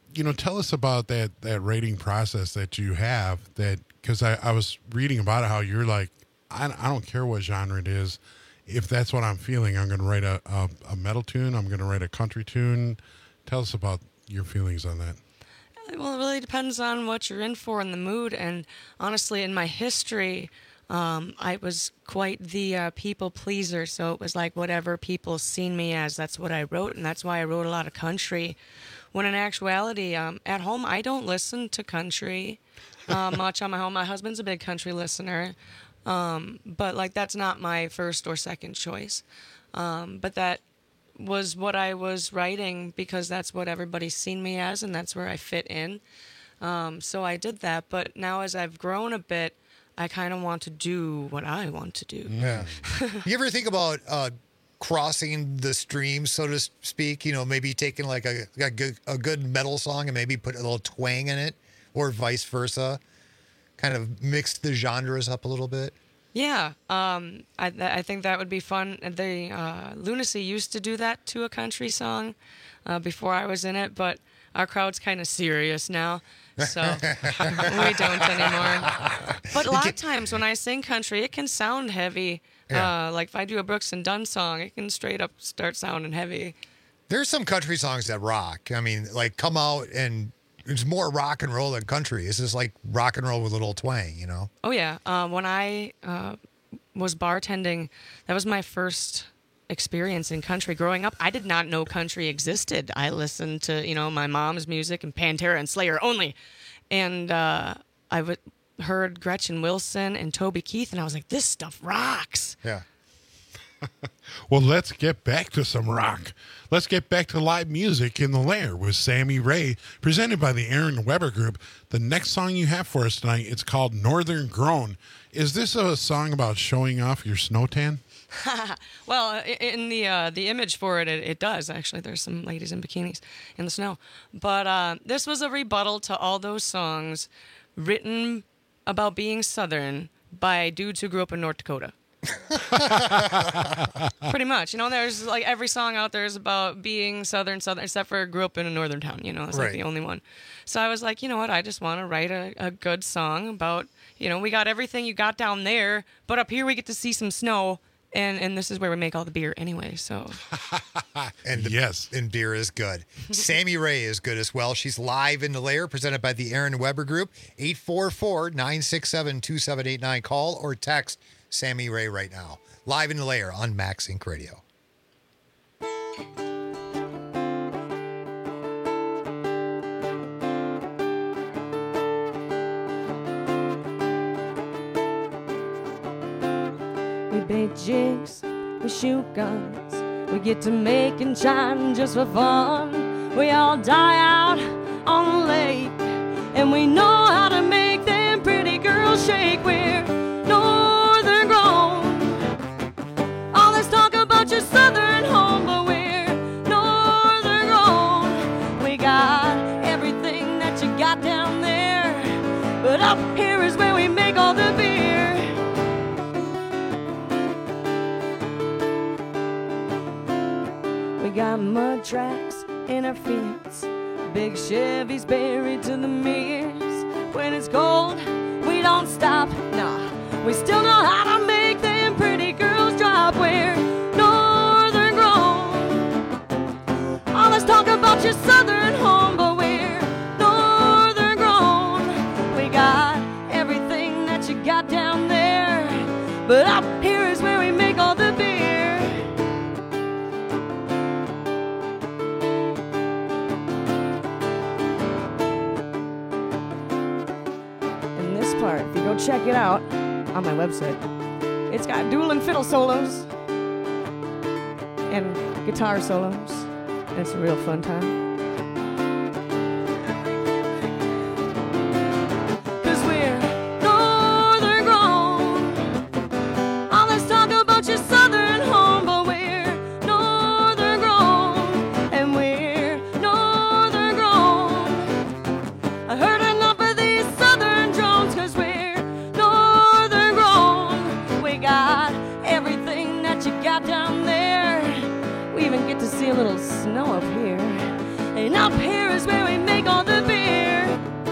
tell us about that writing process that you have. That because I was reading about it, how you're like, I don't care what genre it is. If that's what I'm feeling, I'm going to write a metal tune. I'm going to write a country tune. Tell us about your feelings on that.
Well, it really depends on what you're in for in the mood. And honestly, in my history, I was quite the people pleaser. So it was like whatever people seen me as, that's what I wrote. And that's why I wrote a lot of country. When in actuality, at home, I don't listen to country much on my home. My husband's a big country listener. But like that's not my first or second choice. But that was what I was writing because that's what everybody's seen me as and that's where I fit in. So I did that. But now as I've grown a bit, I kind of want to do what I want to do.
Yeah. You ever think about crossing the stream, so to speak? Maybe taking like a good metal song and maybe put a little twang in it, or vice versa. Kind of mixed the genres up a little bit.
Yeah, I think that would be fun. The Lunacy used to do that to a country song before I was in it, but our crowd's kind of serious now, so we don't anymore. But a lot of times when I sing country, it can sound heavy. Yeah. Like if I do a Brooks and Dunn song, it can straight up start sounding heavy.
There's some country songs that rock. I mean, like come out and it's more rock and roll than country. It's just like rock and roll with a little twang,
Oh, yeah. When I was bartending, that was my first experience in country. Growing up, I did not know country existed. I listened to, my mom's music and Pantera and Slayer only. And I heard Gretchen Wilson and Toby Keith, and I was like, this stuff rocks.
Yeah.
Well, let's get back to some rock. Let's get back to live music in the Lair with Sammy Ray, presented by the Aaron Weber Group. The next song you have for us tonight, it's called Northern Grown. Is this a song about showing off your snow tan?
Well, in the image for it does, actually. There's some ladies in bikinis in the snow. But this was a rebuttal to all those songs written about being Southern by dudes who grew up in North Dakota. Pretty much, there's like every song out there is about being southern, except for grew up in a northern town, it's like the only one. So I was like, you know what, I just want to write a good song about, we got everything you got down there, but up here we get to see some snow, and this is where we make all the beer anyway, so.
Yes.
And beer is good. Sammy Ray is good as well. She's live in the Lair, presented by the Aaron Weber Group. 844-967-2789. Call or text Sammy Ray right now. Live in the Lair on Max Inc. Radio.
We bake jigs, we shoot guns, we get to making shine just for fun. We all die out on the lake, and we know how to make them pretty girls shake. We're northern grown. All this talk about your southern home, but we're northern grown. We got everything that you got down there, but up here is where we make all the beer. We got mud tracks in our fields, big Chevys buried to the mirrors. When it's cold, we don't stop, nah. We still know how to make them pretty girls drop. We're northern grown. All this talk about your southern home, but we're northern grown. We got everything that you got down there, but up here is where we make all the beer. And this part, if you go check it out on my website, it's got dueling fiddle solos and guitar solos. It's a real fun time. 'Cause we're northern grown. All this talk about your southern home, but we're northern grown. And we're northern grown. I heard enough of these southern drones, 'cause we're northern grown. We got everything that you got down there. We even get to see a little snow up here. And up here is where we make all the beer.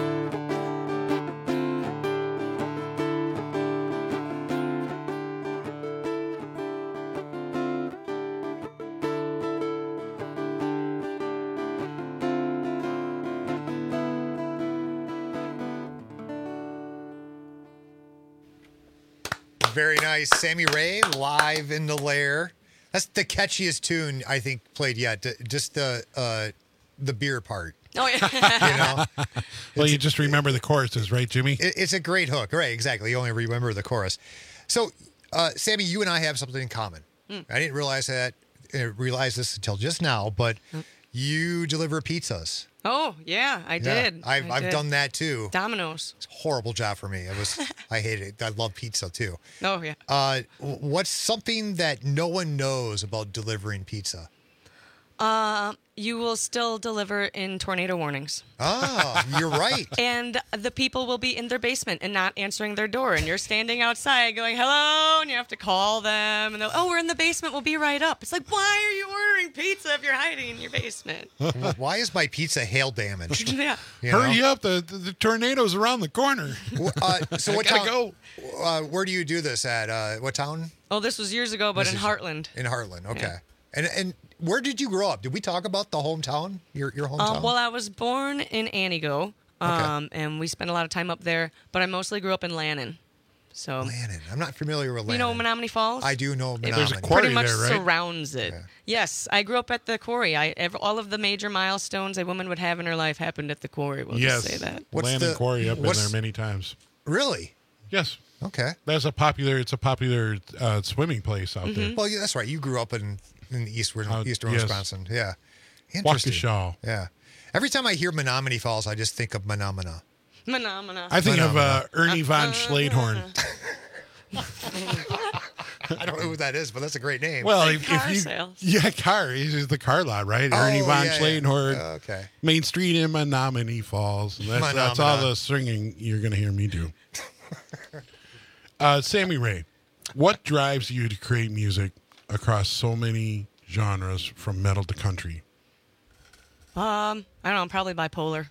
Very nice. Sammy Ray, Live in the Lair. That's the catchiest tune I think played yet. Just the beer part.
Oh, yeah.
Well, you just remember the choruses, right, Jimmy?
It's a great hook. Right, exactly. You only remember the chorus. So, Sammy, you and I have something in common. I didn't realize this until just now, but you deliver pizzas.
Oh, yeah, I did.
I've done that too.
Domino's.
It's a horrible job for me. I hate it. I love pizza too.
Oh, yeah.
What's something that no one knows about delivering pizza?
You will still deliver in tornado warnings.
Oh, you're right.
And the people will be in their basement and not answering their door. And you're standing outside going, hello, and you have to call them. And they'll, oh, we're in the basement. We'll be right up. It's like, why are you ordering pizza if you're hiding in your basement?
Why is my pizza hail damaged?
Yeah.
Hurry up. The tornado's around the corner.
So what
gotta
town? Where do you do this at? What town?
Oh, this was years ago, but in Heartland.
In Heartland, okay.
Yeah.
And where did you grow up? Did we talk about the hometown? Your hometown?
Well, I was born in Antigo, and we spent a lot of time up there, but I mostly grew up in Lannon. So
Lannon. I'm not familiar with Lannon.
You know Menominee Falls?
I do know Menominee.
There's a quarry
pretty much
there, right?
surrounds it. Yeah. Yes, I grew up at the quarry. All of the major milestones a woman would have in her life happened at the quarry. We'll just say that.
Landon Quarry. I've been there many times.
Really?
Yes.
Okay.
It's a popular swimming place out there.
Well, yeah, that's right. You grew up in eastern Wisconsin. Yeah. Interesting.
Waukesha.
Yeah. Every time I hear Menominee Falls, I just think of Menomina.
Menomina.
I think of Ernie von Schladehorn.
I don't know who that is, but that's a great name.
Well,
sales.
Yeah, car. He's the car lot, right? Ernie von Schladehorn.
Yeah. Okay.
Main Street in Menominee Falls. And that's all the singing you're going to hear me do. Sammy Ray, what drives you to create music across so many genres from metal to country?
I don't know. I'm probably bipolar.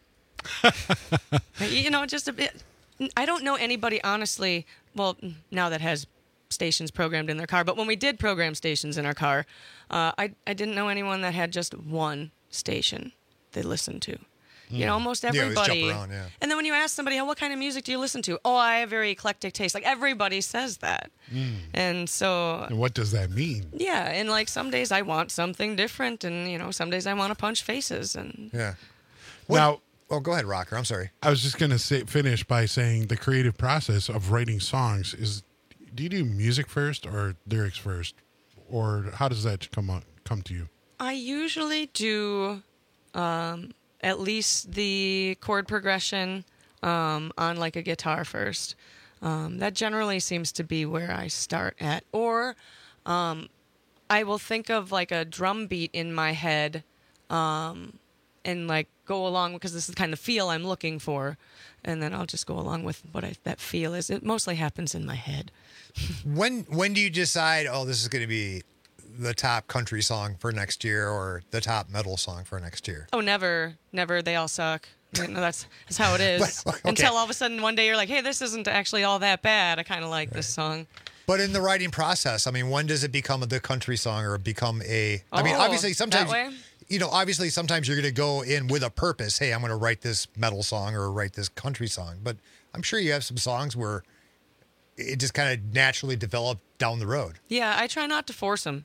Just a bit. I don't know anybody, honestly, well, now that has stations programmed in their car, but when we did program stations in our car, I didn't know anyone that had just one station they listened to. Almost everybody.
Jump around, yeah.
And then when you ask somebody, what kind of music do you listen to? Oh, I have very eclectic taste. Like, everybody says that. And so...
And what does that mean?
Yeah, and like some days I want something different, and, some days I want to punch faces. And
yeah.
Now...
Oh, go ahead, Rocker. I'm sorry.
I was just going to finish by saying the creative process of writing songs is... Do you do music first or lyrics first? Or how does that come to you?
I usually do... at least the chord progression on like a guitar first. That generally seems to be where I start at. Or I will think of like a drum beat in my head and like go along because this is the kind of feel I'm looking for. And then I'll just go along with what that feel is. It mostly happens in my head.
When do you decide, this is going to be the top country song for next year or the top metal song for next year?
Oh, never. They all suck. That's how it is.
But, okay.
Until all of a sudden one day you're like, hey, this isn't actually all that bad. I kind of like this song.
But in the writing process, I mean, when does it become the country song or become obviously sometimes, obviously sometimes you're going to go in with a purpose. Hey, I'm going to write this metal song or write this country song. But I'm sure you have some songs where it just kind of naturally developed down the road.
Yeah, I try not to force them.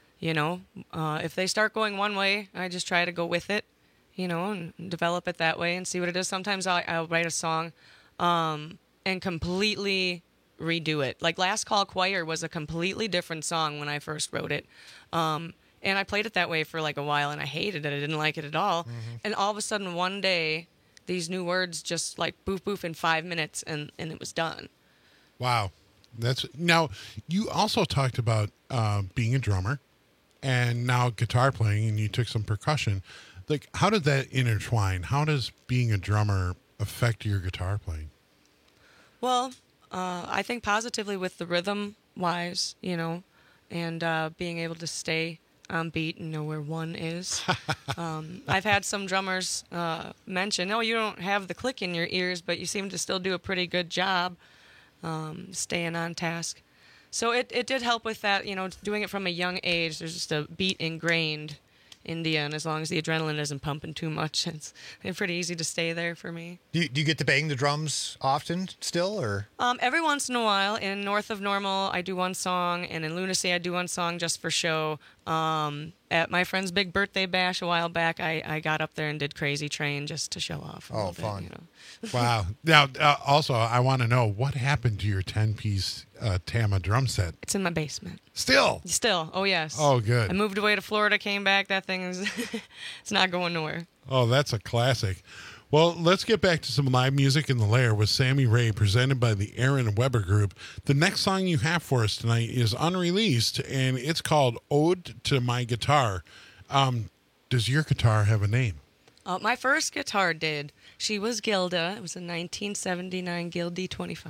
If they start going one way, I just try to go with it, and develop it that way and see what it is. Sometimes I'll write a song and completely redo it. Like Last Call Choir was a completely different song when I first wrote it. And I played it that way for like a while and I hated it. I didn't like it at all. Mm-hmm. And all of a sudden one day, these new words just like boof in 5 minutes and it was done.
Wow. Now, you also talked about being a drummer. And now guitar playing, and you took some percussion. Like, how did that intertwine? How does being a drummer affect your guitar playing?
Well, I think positively with the rhythm-wise, and being able to stay on beat and know where one is. I've had some drummers mention, "Oh, you don't have the click in your ears, but you seem to still do a pretty good job staying on task." So it did help with that, doing it from a young age. There's just a beat ingrained India, and as long as the adrenaline isn't pumping too much, it's pretty easy to stay there for me.
Do you get to bang the drums often still, or?
Every once in a while. In North of Normal, I do one song, and in Lunacy, I do one song just for show. At my friend's big birthday bash a while back, I got up there and did Crazy Train just to show off.
Oh, fun.
Wow. Now, also, I want to know what happened to your 10-piece Tama drum set?
It's in my basement.
Still?
Still. Oh, yes.
Oh, good.
I moved away to Florida, came back. That thing is, it's not going nowhere.
Oh, that's a classic. Well, let's get back to some live music in the Lair with Sammy Ray, presented by the Aaron Weber Group. The next song you have for us tonight is unreleased, and it's called Ode to My Guitar. Does your guitar have a name?
My first guitar did. She was Gilda. It was a 1979 Gilda D25.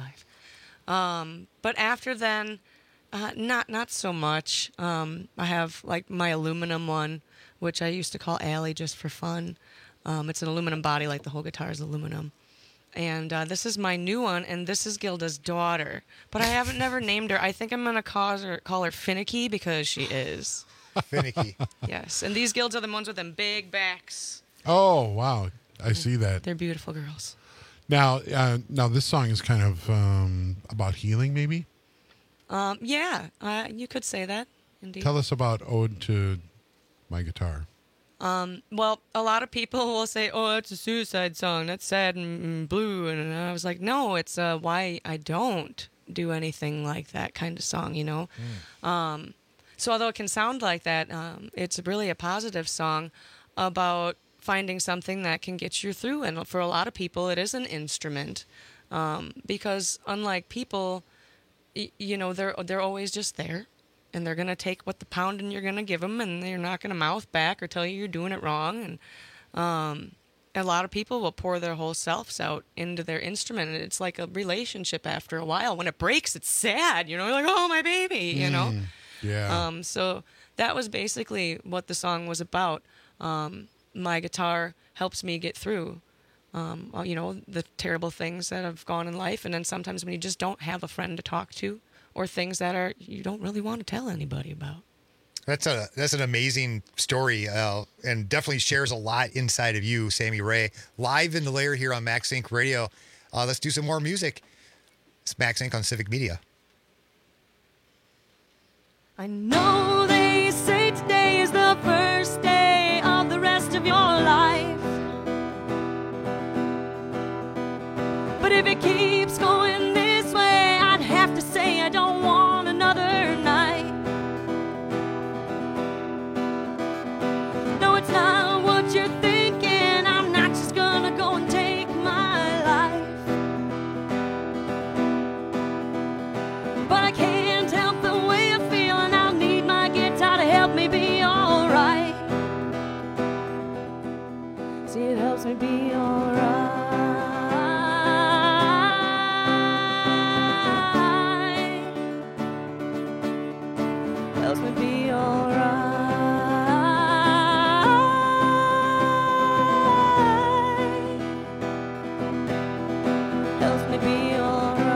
But after then, not so much. I have like my aluminum one, which I used to call Allie just for fun. It's an aluminum body, like the whole guitar is aluminum. And this is my new one, and this is Gilda's daughter. But I haven't never named her. I think I'm going to call her Finicky because she is.
Finicky.
Yes, and these Gildas are the ones with them big backs.
Oh, wow. I see that.
They're beautiful girls.
Now this song is kind of about healing, maybe?
Yeah, you could say that, indeed.
Tell us about Ode to My Guitar.
Well, a lot of people will say, "Oh, it's a suicide song. That's sad and blue." And I was like, "No, it's why I don't do anything like that kind of song, So although it can sound like that, it's really a positive song about finding something that can get you through. And for a lot of people, it is an instrument, because unlike people, they're always just there. And they're going to take what the pounding you're going to give them, and they're not going to mouth back or tell you you're doing it wrong. And a lot of people will pour their whole selves out into their instrument, and it's like a relationship after a while. When it breaks, it's sad. You're like, "Oh, my baby,"
Yeah.
So that was basically what the song was about. My guitar helps me get through, the terrible things that have gone in life. And then sometimes when you just don't have a friend to talk to, or things that you don't really want to tell anybody about.
That's an amazing story, and definitely shares a lot inside of you, Sammy Ray. Live in the Lair here on Max Inc. Radio. Let's do some more music. It's Max Inc. on Civic Media.
I know they say today is the first day of the rest of your life. But if it keeps going this way, I'd have to say I don't want another night. No, it's not what you're thinking. I'm not just gonna go and take my life. But I can't help the way I feel, and I'll need my guitar to help me be alright. See, it helps me be alright. Helps me be alright. Helps me be alright.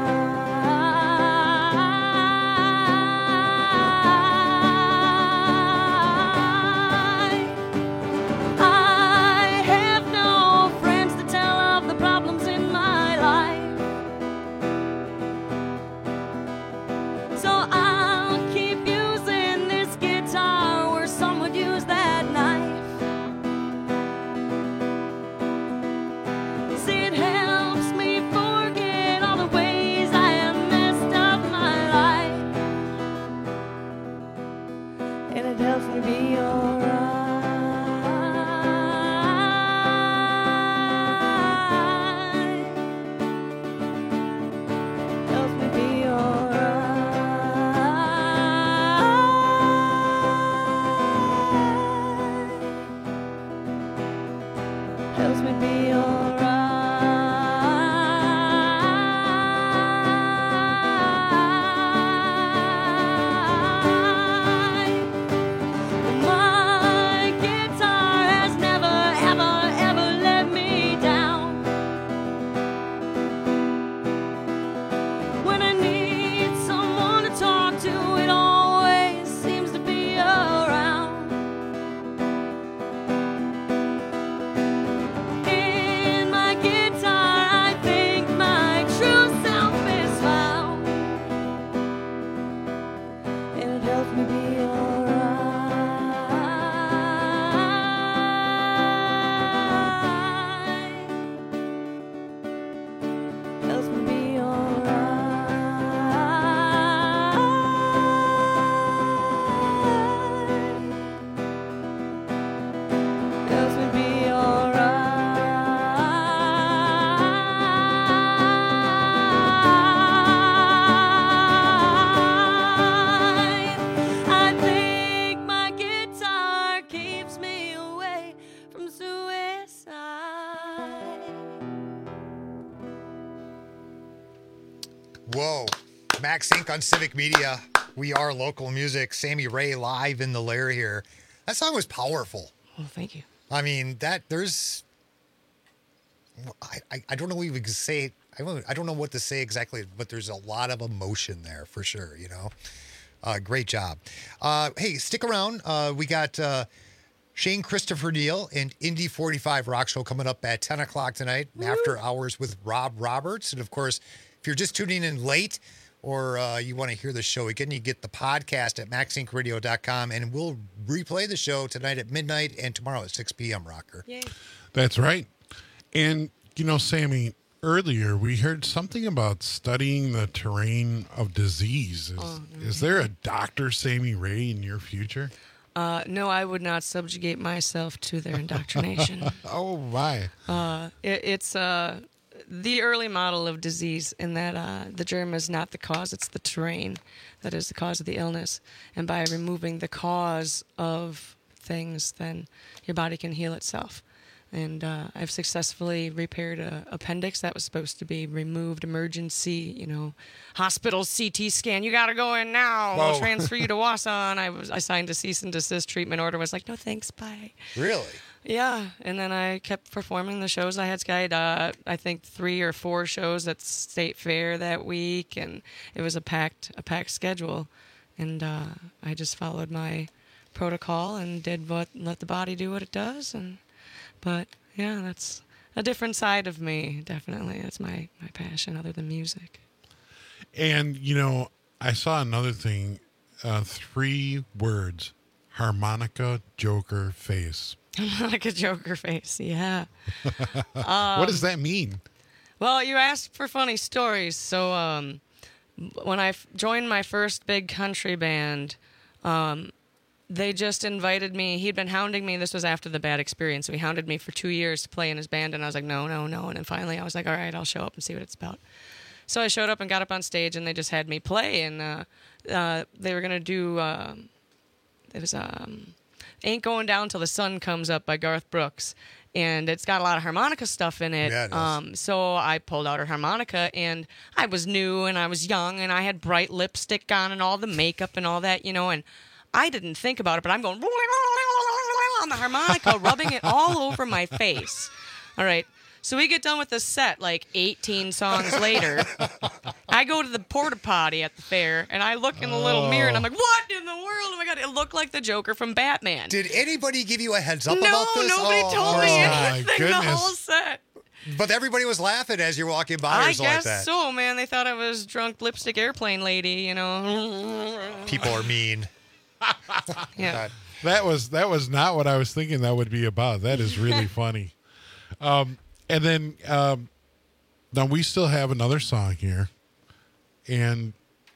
I have no friends to tell of the problems in my life, so I'll keep using this guitar where some would use that knife. See, it helps me forget all the ways I have messed up my life, and it helps me be alright. Helps me be alright. Helps me be alright.
Whoa. Max Inc. on Civic Media. We are local music. Sammy Ray live in the lair here. That song was powerful.
Oh, thank you.
I mean, there's... I don't know what we can say. I don't know what to say exactly, but there's a lot of emotion there for sure, you know? Great job. Hey, stick around. We got Shane Christopher Neal and Indy 45 Rock Show coming up at 10 o'clock tonight, After Hours with Rob Roberts. And, of course, if you're just tuning in late or you want to hear the show again, you get the podcast at maxincradio.com, and we'll replay the show tonight at midnight and tomorrow at 6 p.m., Rocker.
Yay.
That's right. And, you know, Sammy, earlier we heard something about studying the terrain of disease. Is there a Dr. Sammy Ray in your future?
No, I would not subjugate myself to their indoctrination.
Oh, my.
It's the early model of disease in that the germ is not the cause, it's the terrain that is the cause of the illness. And by removing the cause of things, then your body can heal itself. And I've successfully repaired an appendix that was supposed to be removed, emergency, you know, hospital CT scan. You got to go in now.
Whoa.
We'll transfer you to Wausau. I signed a cease and desist treatment order. Was like, no thanks, bye.
Really?
Yeah. And then I kept performing the shows. I had skied, I think 3 or 4 shows at State Fair that week, and it was a packed schedule. And I just followed my protocol and did let the body do what it does. But, yeah, that's a different side of me, definitely. That's my passion other than music.
And, you know, I saw another thing, 3 words, harmonica, joker, face.
Harmonica, joker, face, yeah.
What does that mean?
Well, you asked for funny stories. So when I joined my first big country band, they just invited me. He'd been hounding me. This was after the bad experience. So he hounded me for 2 years to play in his band, and I was like, no. And then finally I was like, all right, I'll show up and see what it's about. So I showed up and got up on stage, and they just had me play. And they were going to do, it was Ain't Going Down Till the Sun Comes Up by Garth Brooks. And it's got a lot of harmonica stuff in it.
Yeah, it does.
So I pulled out a harmonica, and I was new, and I was young, and I had bright lipstick on and all the makeup and all that, you know, and I didn't think about it, but I'm going on the harmonica, rubbing it all over my face. All right. So we get done with the set like 18 songs later. I go to the porta potty at the fair, and I look in the little mirror, and I'm like, what in the world? Oh, my God. It looked like the Joker from Batman.
Did anybody give you a heads up about this?
No, nobody told me anything the whole set.
But everybody was laughing as you're walking by.
I
like
guess
that.
so, man. They thought I was drunk lipstick airplane lady, you know.
People are mean.
Yeah.
That was not what I was thinking that would be about. That is really funny. And then now we still have another song here, and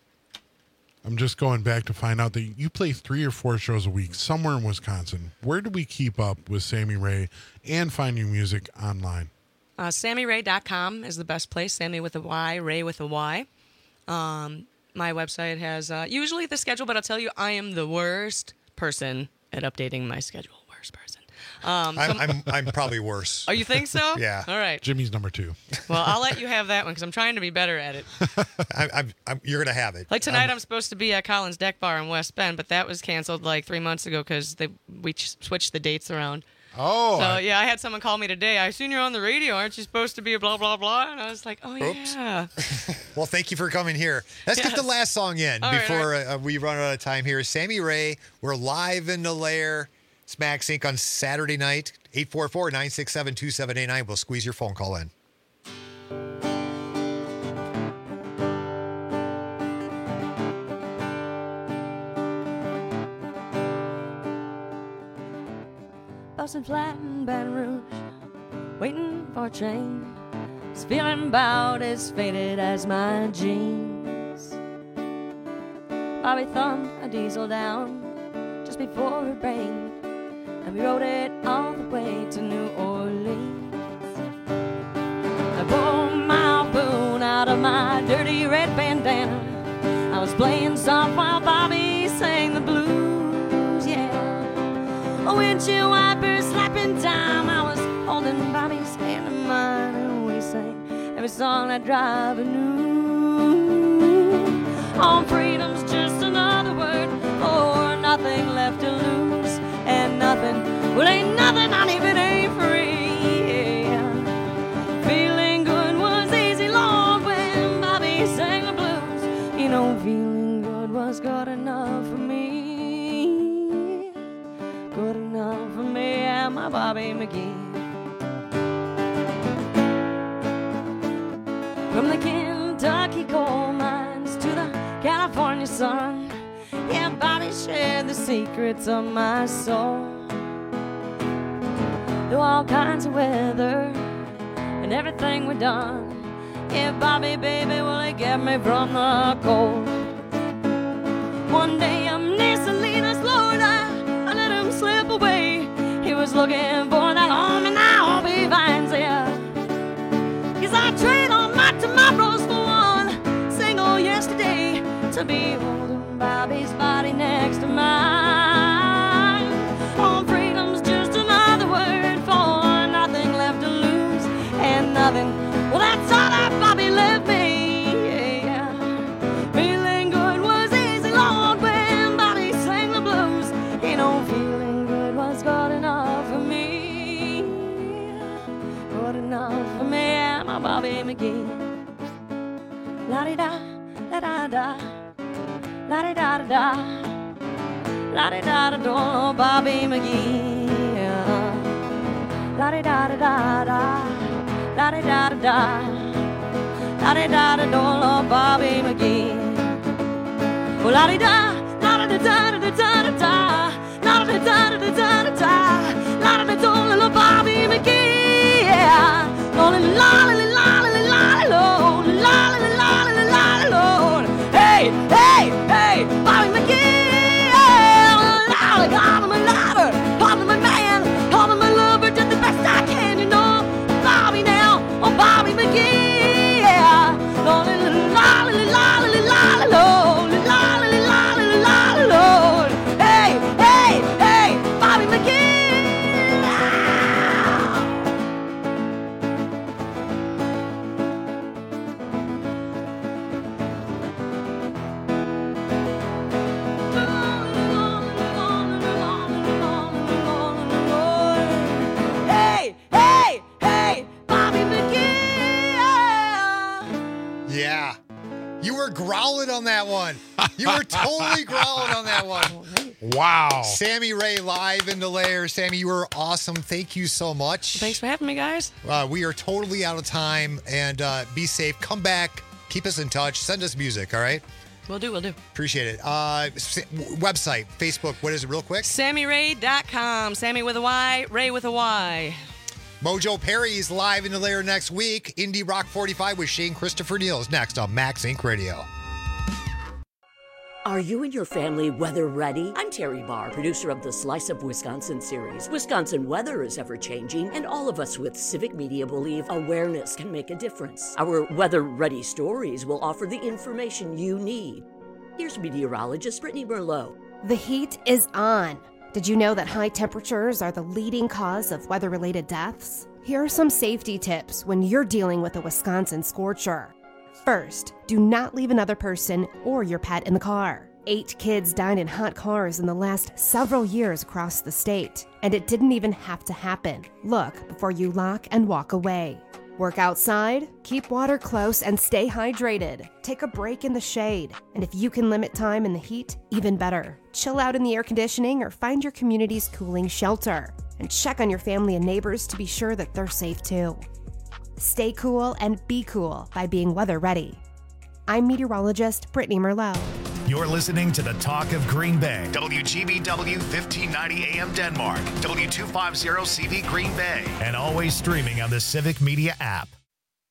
I'm just going back to find out that you play 3 or 4 shows a week somewhere in Wisconsin. Where do we keep up with Sammy Ray and find your music online?
SammyRay.com is the best place. Sammy with a Y, Ray with a Y. My website has usually the schedule, but I'll tell you, I am the worst person at updating my schedule. Worst person.
I'm probably worse.
Oh, you think so?
Yeah.
All right.
Jimmy's number 2.
Well, I'll let you have that one because I'm trying to be better at it.
You're gonna have it.
Like tonight, I'm supposed to be at Collins Deck Bar in West Bend, but that was canceled like 3 months ago because we switched the dates around.
Oh.
So, yeah, I had someone call me today. I seen you're on the radio. Aren't you supposed to be a blah, blah, blah? And I was like, oh,
Oops.
yeah.
Well, thank you for coming here. Let's get the last song in before we run out of time here. Sammy Ray, we're live in the lair. It's Max Inc. on Saturday night, 844-967-2789. We'll squeeze your phone call in.
Boston flat in Baton Rouge, waiting for a train. Was feeling about as faded as my jeans. Bobby thumbed a diesel down just before it rained, and we rode it all the way to New Orleans. I pulled my boon out of my dirty red bandana. I was playing soft while Bobby sang the blues, yeah. A windshield wiper slapping time. I was holding Bobby's hand in mine, and we sang every song that driver knew. Oh, freedom's just another word for nothing left to lose. And nothing, well, ain't nothing, not even ain't free. Yeah. Feeling good was easy, Lord, when Bobby sang the blues. You know, feeling good was good enough for me. Good enough for me and my Bobby McGee. From the Kentucky coal mines to the California sun, yeah, Bobby shared the secrets of my soul. Through all kinds of weather and everything we've done, yeah, Bobby, baby, well, he kept me from the cold. One day I'm near Salinas, Lord, I let him slip away. He was looking for that home, and I hope he finds it. 'Cause I trade all my tomorrows for one single yesterday, to be holding Bobby's body next to mine. Oh, freedom's just another word for nothing left to lose. And nothing, well, that's all that Bobby left me. Yeah. Feeling good was easy, Lord, when Bobby sang the blues. You know, feeling good was good enough for me. Good enough for me and my Bobby McGee. La-di-da, la-da-da, la-di-da-da-da, la-di-da-da-da, Bobby McGee. La-di-da-da-da-da, la-di-da-da-da, la-di-da-da-da, Bobby McGee. Oh, la-di-da, la-da-da-da-da-da-da-da, la-da-da-da-da-da-da, la-da-da-da, Bobby McGee. Yeah. Oh, la-la-la-la-la-la-la-la, la-la-la-la-la-la-la. Hey, hey, hey, Bobby McGee. I call him a lover, call him a man, call him a lover, just the best I can, you know. Bobby now, oh Bobby McGee. Yeah. La-la-la-la-la-la-la-la. Hey, hey, hey, Bobby McGee. Hey, hey, hey, Bobby McGee.
Yeah. You were growling on that one. You were totally growling on that one.
Wow.
Sammy Ray live in the lair. Sammy, you were awesome. Thank you so much.
Thanks for having me, guys.
We are totally out of time, and be safe. Come back. Keep us in touch. Send us music, all right?
Will do.
Appreciate it. Website, Facebook, what is it real quick?
SammyRay.com. Sammy with a Y, Ray with a Y.
Mojo Perry's live in the lair next week. Indie Rock 45 with Shane Christopher Neal is next on Max Inc. Radio.
Are you and your family weather ready? I'm Terry Barr, producer of the Slice of Wisconsin series. Wisconsin weather is ever changing, and all of us with Civic Media believe awareness can make a difference. Our weather ready stories will offer the information you need. Here's meteorologist Brittany Merlot.
The heat is on. Did you know that high temperatures are the leading cause of weather-related deaths? Here are some safety tips when you're dealing with a Wisconsin scorcher. First, do not leave another person or your pet in the car. 8 kids died in hot cars in the last several years across the state, and it didn't even have to happen. Look before you lock and walk away. Work outside, keep water close, and stay hydrated. Take a break in the shade, and if you can limit time in the heat, even better. Chill out in the air conditioning or find your community's cooling shelter. And check on your family and neighbors to be sure that they're safe too. Stay cool and be cool by being weather ready. I'm meteorologist Brittany Merlot.
You're listening to the Talk of Green Bay. WGBW 1590 AM Denmark. W250 CV Green Bay. And always streaming on the Civic Media app.